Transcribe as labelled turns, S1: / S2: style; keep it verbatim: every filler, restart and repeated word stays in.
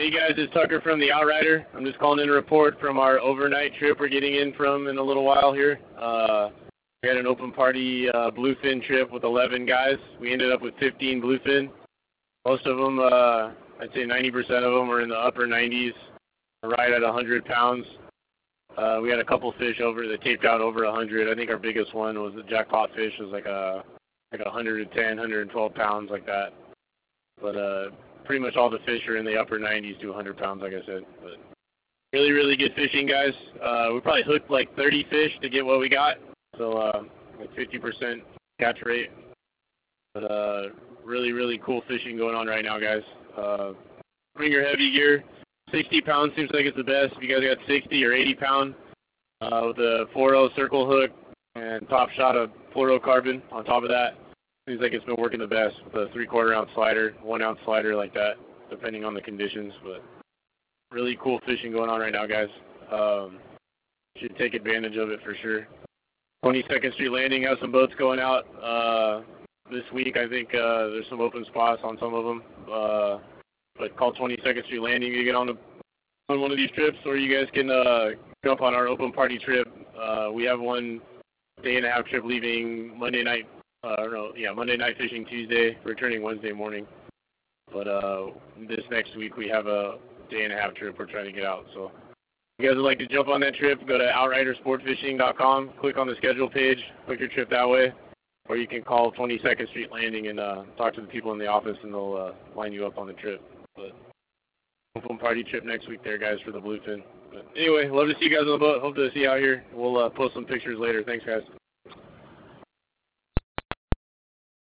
S1: Hey guys, it's Tucker from the Outrider. I'm just calling in a report from our overnight trip we're getting in from in a little while here. Uh, we had an open party uh, bluefin trip with eleven guys. We ended up with fifteen bluefin. Most of them, uh, I'd say ninety percent of them were in the upper nineties, right at one hundred pounds. Uh, we had a couple fish over that taped out over one hundred. I think our biggest one was the jackpot fish, was like a like one hundred ten, one hundred twelve pounds, like that. But uh, pretty much all the fish are in the upper nineties to one hundred pounds, like I said. But really, really good fishing, guys. Uh, we probably hooked like thirty fish to get what we got, so uh, like fifty percent catch rate. But uh, really, really cool fishing going on right now, guys. Uh, bring your heavy gear. sixty pounds seems like it's the best. If you guys got sixty or eighty pound uh, with a four oh circle hook and top shot of fluorocarbon on top of that, seems like it's been working the best with a three-quarter ounce slider, one ounce slider like that, depending on the conditions. But really cool fishing going on right now, guys. Um, should take advantage of it for sure. twenty-second Street Landing has some boats going out uh, this week. I think uh, there's some open spots on some of them. Uh, but call twenty-second Street Landing to get on, a, on one of these trips, or you guys can uh, jump on our open party trip. Uh, we have one day and a half trip leaving Monday night. Uh, no, yeah, Monday night fishing Tuesday, returning Wednesday morning. But uh, this next week we have a day and a half trip we're trying to get out. So if you guys would like to jump on that trip, go to outrider sport fishing dot com, click on the schedule page, book your trip that way. Or you can call twenty-second Street Landing and uh, talk to the people in the office, and they'll uh, line you up on the trip. But open party trip next week there, guys, for the bluefin. But anyway, love to see you guys on the boat. Hope to see you out here. We'll uh, post some pictures later. Thanks, guys.